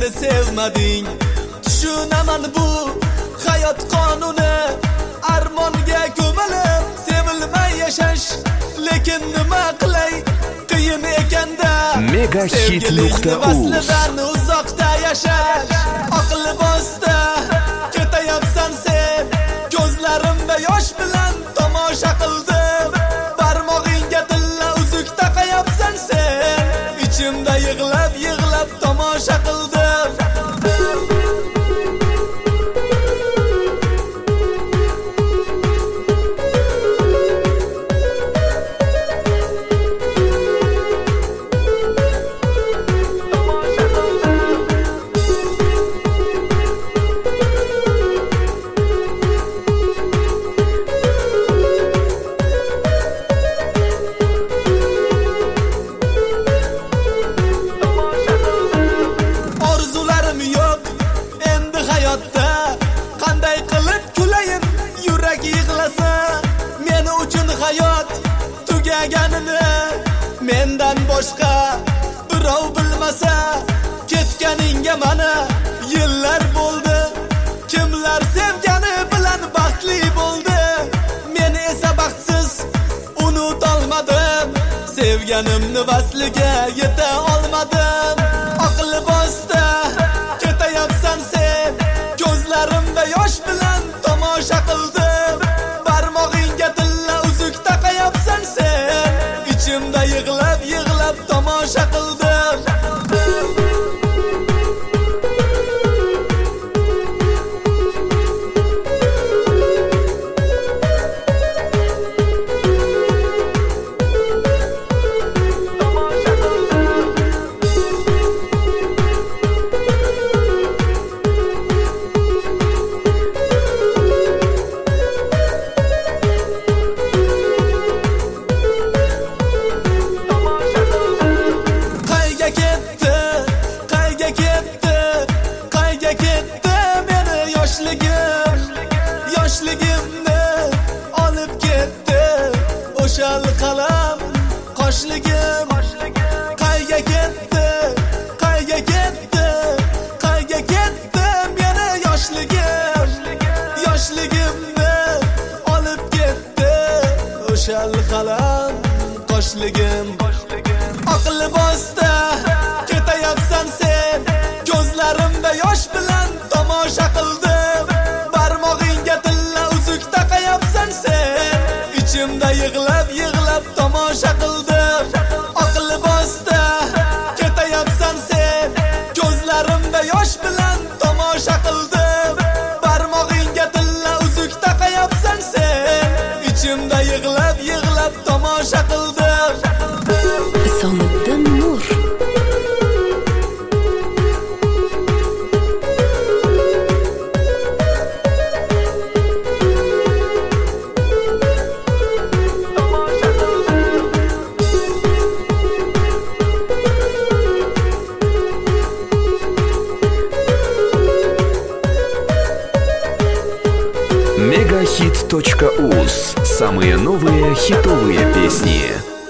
meni sevmading. Tushunaman bu hayot qonuni, armonga ko'milib sevilmay yashash, lekin nima qilay, qiyin ekanda. Megahit.uz vaslidan uzoqda yashash. Aql bosta ketayapsan sen, ko'zlarimda yosh bilan tomosha qildim. Barmog'ingga tilla uzuk taqayapsan sen, ichimda yig'lab tomosha qildim. Qanday qilib kulayin, yurak yig'lasa, men uchun hayot tugaganini mendan boshqa birov bilmasa. Ketganingga mana yillar bo'ldi, kimlar sevgani bilan baxtli bo'ldi, men esa baxtsiz unutolmadim. Sevganimni vasliga yeta olmadim. Aqli bosta ketayapsan sen, ko'zlarimda yosh bilan tomosha qildim. Barmog'ingga tilla uzuk taqayapsan sen, ichimda yig'lab tomosha qildim. Yoshligimni olib ketdi o'shal qalam qoshligim. Qayga ketdi meni yoshligim. Yoshligimni olib ketdi o'shal qalam qoshligim. Aqli bosta ketayapsan sen, ko'zlarimda yosh bilan tomosha qildim. Barmog'ingga tilla uzuk taqayapsan sen, ichimda yig'lab tomosha qildim. Aqli bosta ketayapsan sen, ko'zlarimda yosh bilan tomosha qildim. Barmog'ingga tilla uzuk taqayapsan sen, ichimda yig'lab tomosha qildim. Isomiddin Nur Megahit.uz. Самые новые хитовые песни.